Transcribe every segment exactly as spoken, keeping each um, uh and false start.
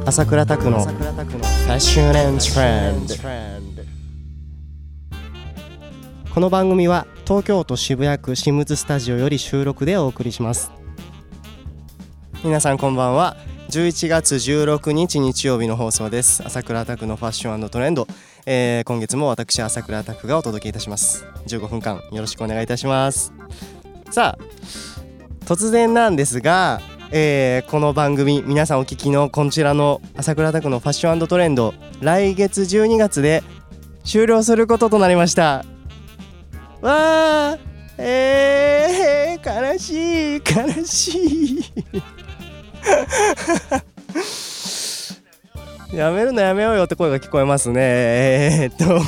朝倉拓のファッション&トレンド。この番組は東京都渋谷区シムズスタジオより収録でお送りします。皆さんこんばんは。じゅういちがつじゅうろくにち日曜日の放送です。朝倉拓のファッション&トレンド、えー、今月も私朝倉拓がお届けいたします。じゅうごふんかんよろしくお願いいたします。さあ突然なんですが、えー、この番組皆さんお聞きのこちらの朝倉拓のファッション&トレンド、来月じゅうにがつで終了することとなりました。わー、えー、悲しい悲しいやめるのやめようよって声が聞こえますね。えー、っと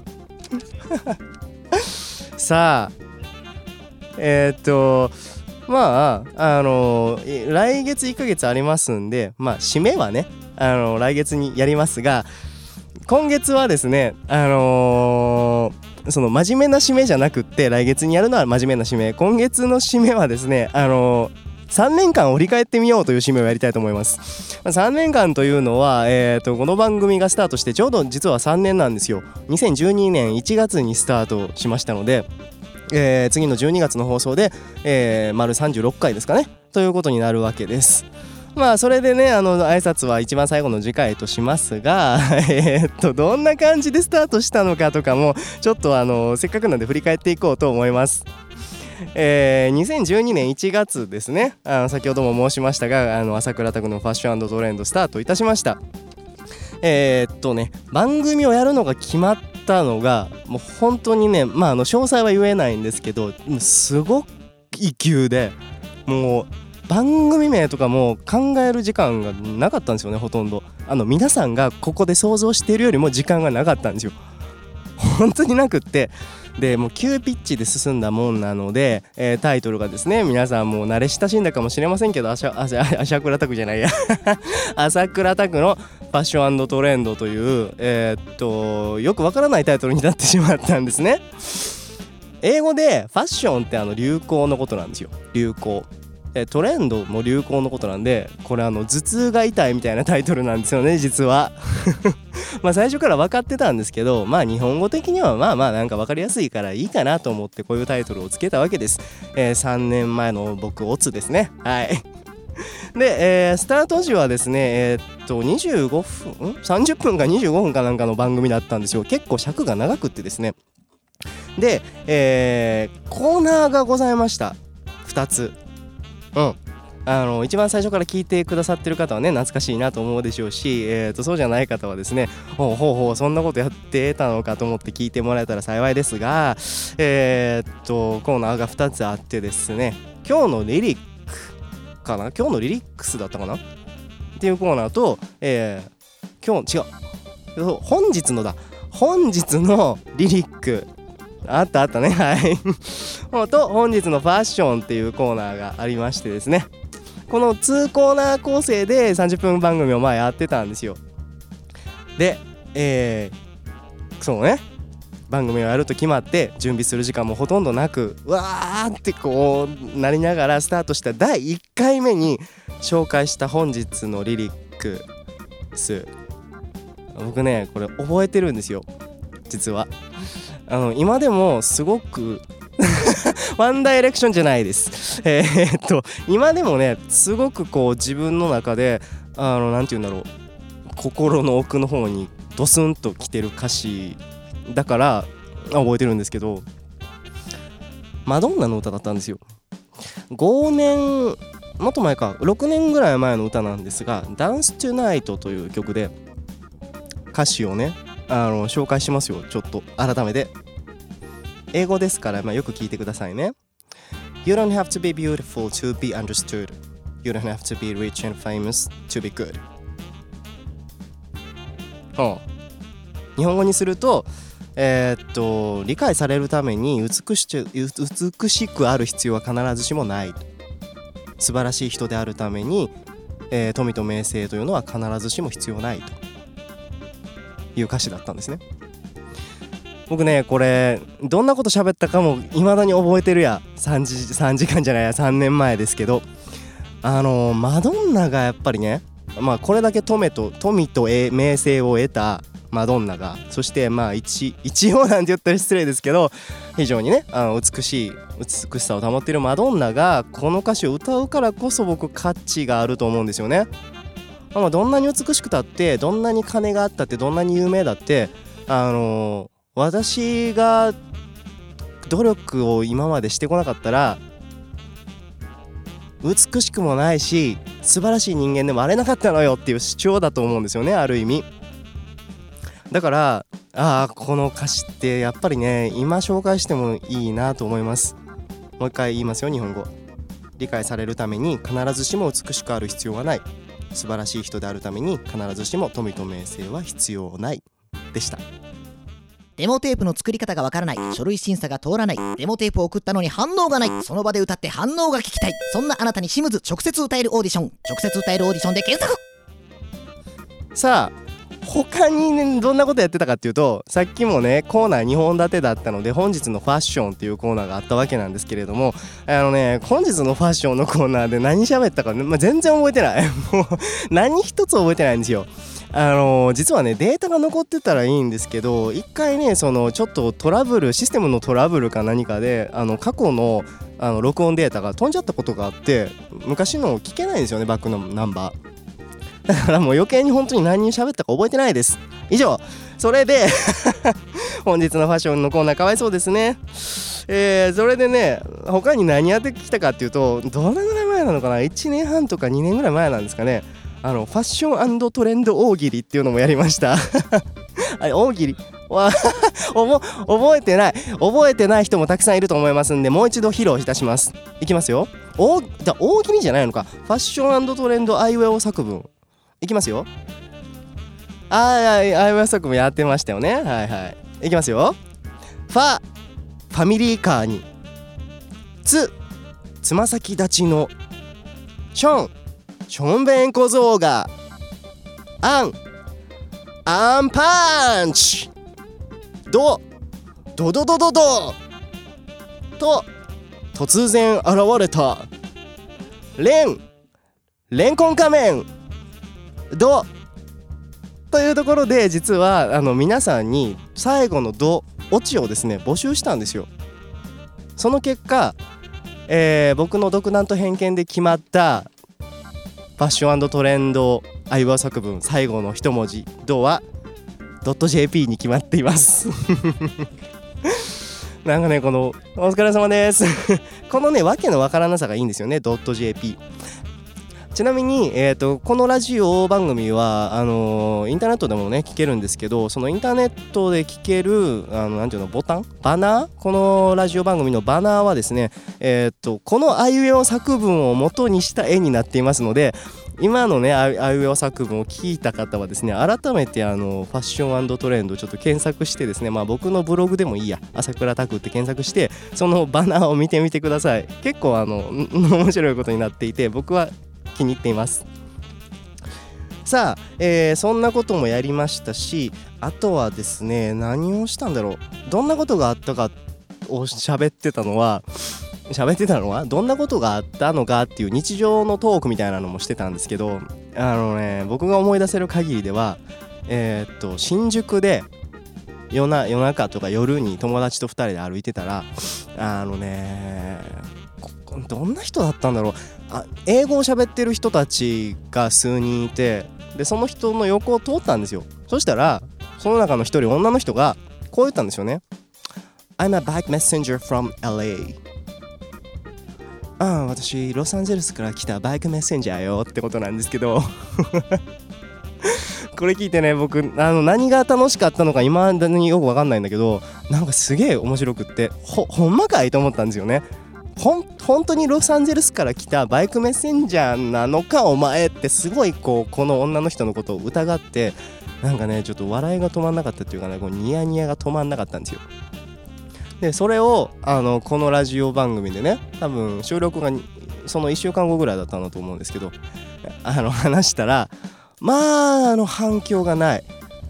さあえー、っとまああの来月いっかげつありますんで、まあ締めはねあの来月にやりますが、今月はですねあのー、その真面目な締めじゃなくって、来月にやるのは真面目な締め、今月の締めはですねあのーさんねんかんを振り返ってみようという締めをやりたいと思います。さんねんかんというのは、えー、とこの番組がスタートしてちょうど実はさんねんなんですよ。にせんじゅうにねんいちがつにスタートしましたので、えー、次のじゅうにがつの放送で、えー、丸さんじゅうろっかいですかねということになるわけです。まあそれでねあの挨拶は一番最後の次回としますがえー、っとどんな感じでスタートしたのかとかもちょっとあのせっかくなんで振り返っていこうと思います。えー、にせんじゅうにねんいちがつですね、あの先ほども申しましたがあの朝倉拓のファッション&トレンドスタートいたしました。えー、っとね番組をやるのが決まったのがもう本当にね、まあ、あの詳細は言えないんですけどすごく急で、もう番組名とかも考える時間がなかったんですよね。ほとんどあの皆さんがここで想像しているよりも時間がなかったんですよ。本当になくって、でもう急ピッチで進んだもんなので、えー、タイトルがですね皆さんもう慣れ親しんだかもしれませんけど、朝倉拓じゃないや朝倉拓のファッション&トレンドという、えー、っとよくわからないタイトルになってしまったんですね。英語でファッションってあの流行のことなんですよ。流行トレンドも流行のことなんで、これあの頭痛が痛いみたいなタイトルなんですよね実はまあ最初から分かってたんですけど、まあ日本語的にはまあまあなんか分かりやすいからいいかなと思ってこういうタイトルをつけたわけです。えー、さんねんまえの僕オツですね。はいで、えー、スタート時はですねえー、っとにじゅうごふんさんじゅっぷんかにじゅうごふんかなんかの番組だったんですよ。結構尺が長くってですね、で、えー、コーナーがございましたふたつ。うん、あの一番最初から聞いてくださってる方はね懐かしいなと思うでしょうし、えー、とそうじゃない方はですねほうほうほうそんなことやってたのかと思って聞いてもらえたら幸いですが、えー、とコーナーがふたつあってですね、今日のリリックかな今日のリリックスだったかなっていうコーナーと、えー、今日違う本日のだ本日のリリックあったあったねはいと本日のファッションっていうコーナーがありましてですね、このにコーナー構成でさんじゅっぷん番組をまあやってたんですよ。で、えー、そうね番組をやると決まって準備する時間もほとんどなくわーってこうなりながらスタートしただいいっかいめに紹介した本日のリリックス、僕ねこれ覚えてるんですよ実は。あの今でもすごくワンダイレクションじゃないです。えー、っと今でもねすごくこう自分の中であのなんていうんだろう心の奥の方にドスンときてる歌詞だから覚えてるんですけど、マドンナの歌だったんですよ。ごねんもっと前かろくねんぐらい前の歌なんですが、ダンストゥナイトという曲で歌詞をねあの紹介しますよ。ちょっと改めて英語ですから、まあ、よく聞いてくださいね。 You don't have to be beautiful to be understood. You don't have to be rich and famous to be good. はあ、日本語にするとえー、っと理解されるために美しく、美しくある必要は必ずしもない。素晴らしい人であるために、えー、富と名声というのは必ずしも必要ないという歌詞だったんですね。僕ねこれどんなこと喋ったかも未だに覚えてるや。3時、さんじかんじゃないやさんねんまえですけど、あのマドンナがやっぱりねまあこれだけ富と富と名声を得たマドンナが、そしてまあ一一応なんて言ったら失礼ですけど、非常にねあの美しい美しさを保っているマドンナがこの歌詞を歌うからこそ僕価値があると思うんですよね。まあどんなに美しくたって、どんなに金があったって、どんなに有名だって、あのー、私が努力を今までしてこなかったら美しくもないし素晴らしい人間でもあれなかったのよっていう主張だと思うんですよね、ある意味。だからああこの歌詞ってやっぱりね今紹介してもいいなと思います。もう一回言いますよ。日本語理解されるために必ずしも美しくある必要はない、素晴らしい人であるために必ずしも富と名声は必要ないでした。 デモテープの作り方がわからない、書類審査が通らない、デモテープを送ったのに反応がない、その場で歌って反応が聞きたい、そんなあなたにシムズ直接歌えるオーディション、直接歌えるオーディションで検索。 さあ他に、ね、どんなことやってたかっていうと、さっきもねコーナーにほん立てだったので本日のファッションっていうコーナーがあったわけなんですけれども、あのね本日のファッションのコーナーで何喋ったか、ねまあ、全然覚えてないもう何一つ覚えてないんですよ。あのー、実はねデータが残ってたらいいんですけど、一回ねそのちょっとトラブルシステムのトラブルか何かであの過去のあの録音データが飛んじゃったことがあって、昔の聞けないんですよね、バックのナンバーだからもう余計に本当に何に喋ったか覚えてないです。以上。それで本日のファッションのコーナーかわいそうですね。えー、それでね他に何やってきたかっていうと、どれぐらい前なのかな、いちねんはんとかにねんぐらい前なんですかね。あのファッション&トレンド大喜利っていうのもやりましたあれ大喜利わ覚えてない覚えてない人もたくさんいると思いますんで、もう一度披露いたします。いきますよ。大じゃ大喜利じゃないのか、ファッション&トレンドアイウェオ作文いきますよ。あーアイウェオ作文やってましたよね。はいはい、いきますよ。ファファミリーカーに、つつま先立ちの、ションしょんべん小僧が、アンアンパンチ、ドドドドドドと突然現れたレンレンコン仮面ドというところで、実はあの皆さんに最後のドオチをですね募集したんですよ。その結果、えー、僕の独断と偏見で決まったファッション&トレンドアイワ作文最後の一文字ドは .jp に決まっていますなんかねこのお疲れ様ですこのねわけのわからなさがいいんですよね .jp。 ちなみに、えーと、このラジオ番組はあのー、インターネットでもね聞けるんですけど、そのインターネットで聞けるあのなんていうのボタンバナー、このラジオ番組のバナーはですね、えーと、このあいうえお作文を元にした絵になっていますので、今のねあいうえお作文を聞いた方はですね改めてあのファッション&トレンドちょっと検索してですね、まあ僕のブログでもいいや、朝倉拓って検索してそのバナーを見てみてください。結構あの面白いことになっていて僕は気に入っています。さあ、えー、そんなこともやりましたし、あとはですね何をしたんだろう、どんなことがあったかを喋ってたのは喋ってたのはどんなことがあったのかっていう日常のトークみたいなのもしてたんですけど、あのね僕が思い出せる限りではえー、っと新宿で夜な夜中とか夜に友達とふたりで歩いてたら、あのねどんな人だったんだろう、あ英語を喋ってる人たちが数人いて、でその人の横を通ったんですよ。そしたらその中の一人女の人がこう言ったんですよね。 I'm a bike messenger from エルエー。 ああ私ロサンゼルスから来たバイクメッセンジャーよってことなんですけどこれ聞いてね僕あの何が楽しかったのか今だによく分かんないんだけど、なんかすげえ面白くってほほんまかいと思ったんですよね。ほん本当にロサンゼルスから来たバイクメッセンジャーなのかお前ってすごいこうこの女の人のことを疑って、なんかねちょっと笑いが止まんなかったっていうかね、こうニヤニヤが止まんなかったんですよ。でそれをあのこのラジオ番組でね多分収録がそのいっしゅうかんごぐらいだったんだと思うんですけど、あの話したらまああの反響がない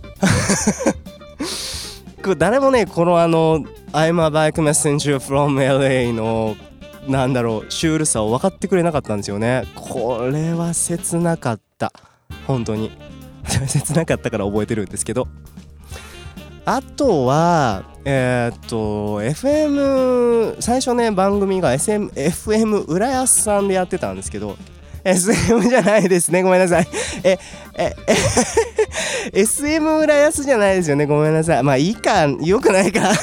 これ誰もねこのあの I'm a bike messenger from エルエー のなんだろうシュールさを分かってくれなかったんですよね。これは切なかった。 本当に切なかったから覚えてるんですけど、あとはえー、っと エフエム 最初ね番組が エスエム エフエム 浦安さんでやってたんですけど、 エスエム じゃないですね、ごめんなさい。えええエスエム 浦安じゃないですよね、ごめんなさい。まあいいか、よくないか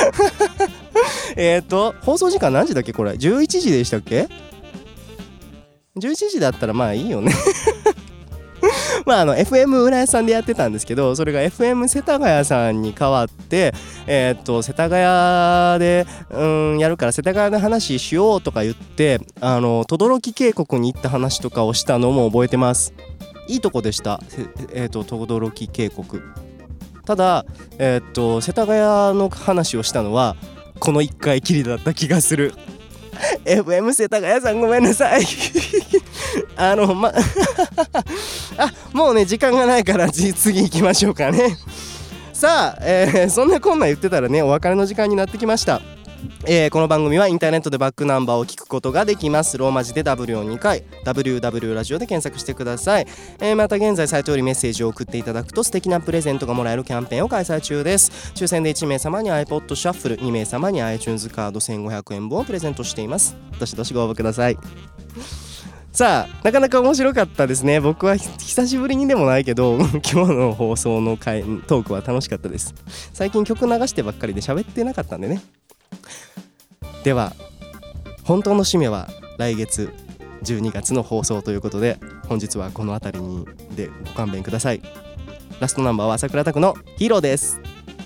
えっと放送時間何時だっけこれ、じゅういちじでしたっけ。じゅういちじだったらまあいいよねまああの エフエム 浦安さんでやってたんですけど、それが エフエム 世田谷さんに変わって、えー、っと世田谷でうんやるから世田谷の話しようとか言って、あの轟渓谷に行った話とかをしたのも覚えてます。いいとこでした。えー、っと轟渓谷。ただえー、っと世田谷の話をしたのはこのいっかいきりだった気がするエフエム 世田谷さんごめんなさいあのまあもうね時間がないから次行きましょうかね。さあ、えー、そんなこんな言ってたらねお別れの時間になってきました。えー、この番組はインターネットでバックナンバーを聞くことができます。ローマ字で ダブリュー をにかい ダブリューダブリュー ラジオで検索してください。えー、また現在サイトよりメッセージを送っていただくと素敵なプレゼントがもらえるキャンペーンを開催中です。抽選でいちめい様に iPod シャッフル、にめい様に iTunes カードせんごひゃくえん分をプレゼントしています。どしどしご応募ください。さあなかなか面白かったですね。僕は久しぶりにでもないけど今日の放送の回トークは楽しかったです。最近曲流してばっかりで喋ってなかったんでね。では本当の締めは来月じゅうにがつの放送ということで、本日はこの辺りにでご勘弁ください。ラストナンバーは朝倉拓のヒーローです。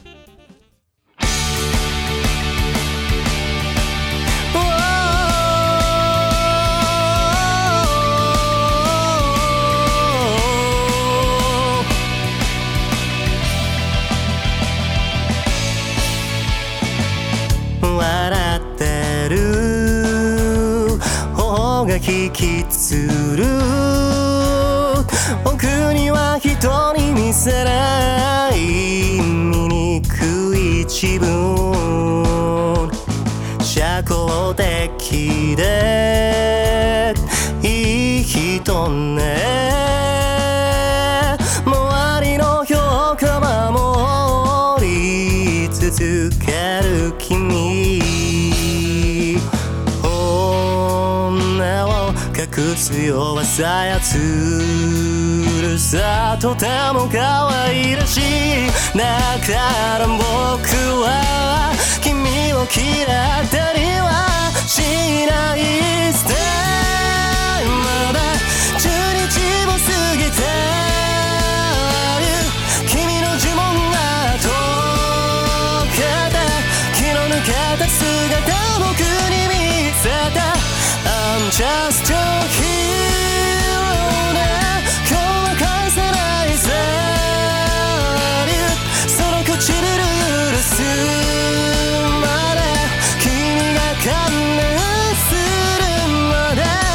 笑ってる方が引きつる、僕には人に見せない醜い自分、社交的でいい人ね、周りの評価は守り続ける君、女を隠す弱さやつるさとても可愛らしい。だから僕は君を嫌ったりはしない。ステイまだじゅうにちも過ぎてる、君の呪文が解けた、気の抜けた姿僕に見せた。 I'm just a hero ね、今日は返せないセリフ、その唇許すまで、君が観念するまで。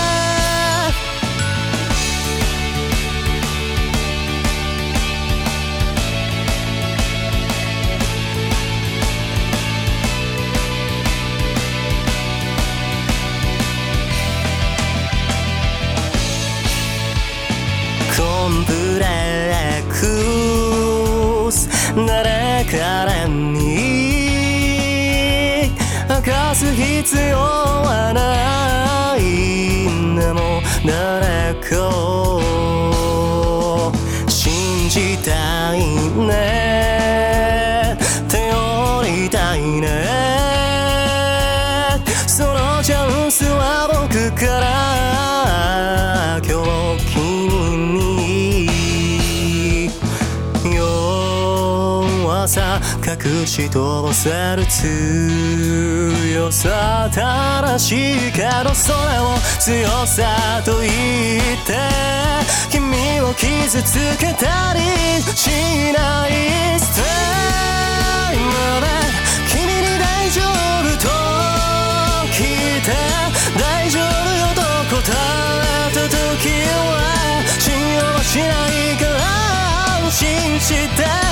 コンプレックス誰からに明かす必要はない。でも誰かを信じたいね、頼りたいね、そのチャンスは僕から今日君に弱さ隠し通せる強さ、正しいけどそれを強さと言って君を傷つけたりしない。ステイまで君に大丈夫と聞いて、大丈夫よと答えた時は信用しないから安心して